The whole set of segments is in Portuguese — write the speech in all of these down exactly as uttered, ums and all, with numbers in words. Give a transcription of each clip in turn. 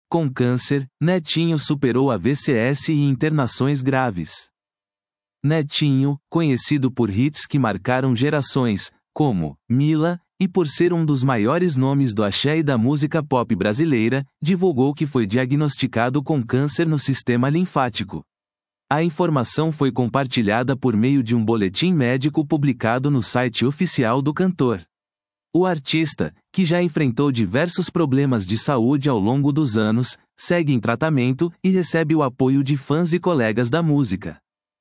Com câncer, Netinho superou A V C S e internações graves. Netinho, conhecido por hits que marcaram gerações, como Mila, e por ser um dos maiores nomes do axé e da música pop brasileira, divulgou que foi diagnosticado com câncer no sistema linfático. A informação foi compartilhada por meio de um boletim médico publicado no site oficial do cantor. O artista, que já enfrentou diversos problemas de saúde ao longo dos anos, segue em tratamento e recebe o apoio de fãs e colegas da música.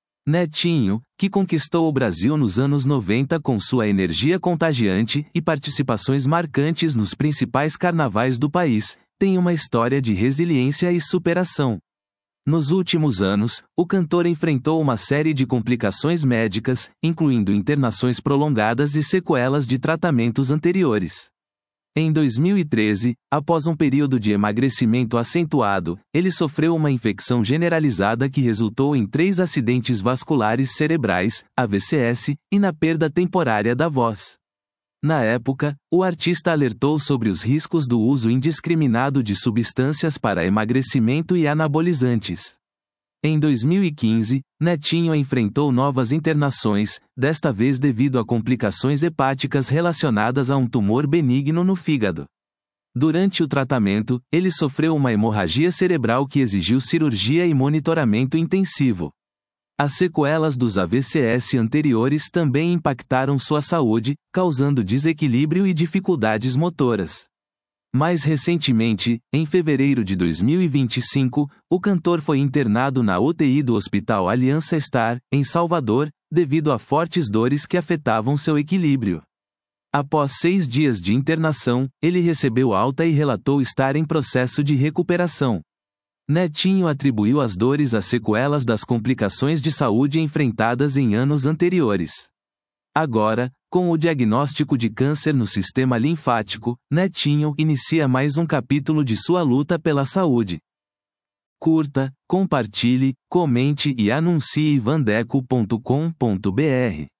Netinho, que conquistou o Brasil nos anos noventa com sua energia contagiante e participações marcantes nos principais carnavais do país, tem uma história de resiliência e superação. Nos últimos anos, o cantor enfrentou uma série de complicações médicas, incluindo internações prolongadas e sequelas de tratamentos anteriores. Em dois mil e treze, após um período de emagrecimento acentuado, ele sofreu uma infecção generalizada que resultou em três acidentes vasculares cerebrais, A V C S, e na perda temporária da voz. Na época, o artista alertou sobre os riscos do uso indiscriminado de substâncias para emagrecimento e anabolizantes. Em dois mil e quinze, Netinho enfrentou novas internações, desta vez devido a complicações hepáticas relacionadas a um tumor benigno no fígado. Durante o tratamento, ele sofreu uma hemorragia cerebral que exigiu cirurgia e monitoramento intensivo. As sequelas dos A V C S anteriores também impactaram sua saúde, causando desequilíbrio e dificuldades motoras. Mais recentemente, em fevereiro de dois mil e vinte e cinco, o cantor foi internado na U T I do Hospital Aliança Star, em Salvador, devido a fortes dores que afetavam seu equilíbrio. Após seis dias de internação, ele recebeu alta e relatou estar em processo de recuperação. Netinho atribuiu as dores às sequelas das complicações de saúde enfrentadas em anos anteriores. Agora, com o diagnóstico de câncer no sistema linfático, Netinho inicia mais um capítulo de sua luta pela saúde. Curta, compartilhe, comente e anuncie vandeco ponto com ponto br.